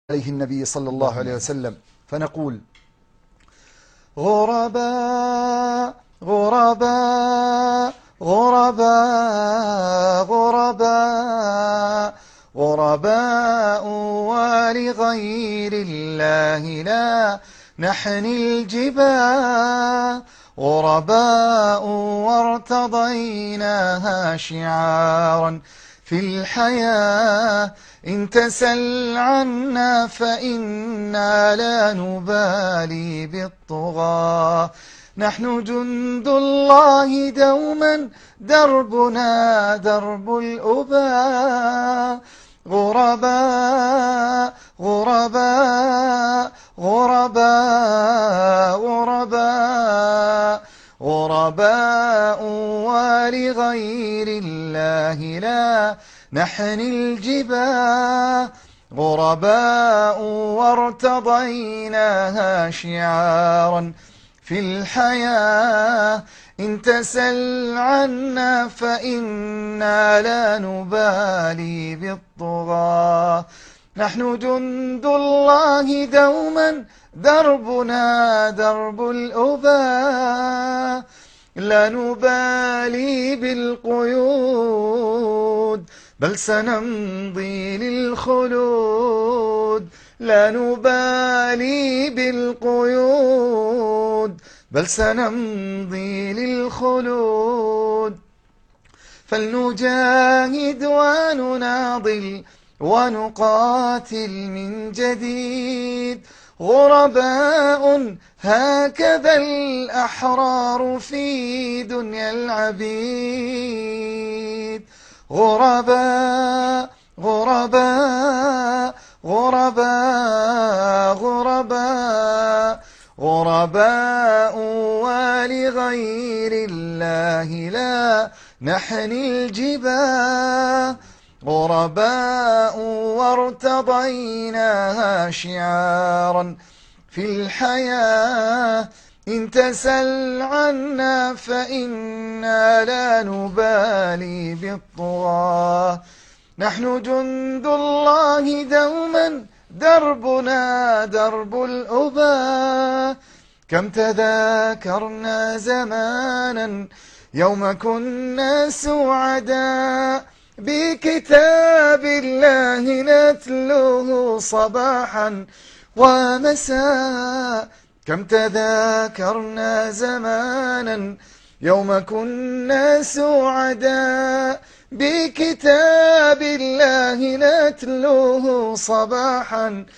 عليه النبي صلى الله عليه وسلم، فنقول: غرباء غرباء غرباء غرباء غرباء ولغير الله لا نحني الجباه، غرباء وارتضيناها شعارا في الحياة، إن تسل عنا فإنا لا نبالي بالطغاة، نحن جند الله دوما دربنا درب الأباء، غرباء غرباء غرباء غرباء غرباء ولغير الله لا نحني الجباه، غرباء وارتضيناها شعارا في الحياة، إن تسل عنا فإنا لا نبالي بالطغاة، نحن جند الله دوما دربنا درب الأباء، لا نبالي بالقيود بل سنمضي للخلود، لا نبالي بالقيود بل سنمضي للخلود، فلنجاهد ونناضل ونقاتل من جديد، غرباء هكذا الأحرار في دنيا العبيد، غرباء غرباء غرباء غرباء غرباء ولغير الله لا نحني الجباه، غرباء وارتضيناها شعارا في الحياة، إن تسل عنا فإنا لا نبالي بالطغاة، نحن جند الله دوما دربنا درب الأباء، كم تذاكرنا زمانا يوم كنا سعداء بكتاب الله نتلوه صباحا ومساء، كم تذاكرنا زمانا يوم كنا سعداء بكتاب الله نتلوه صباحا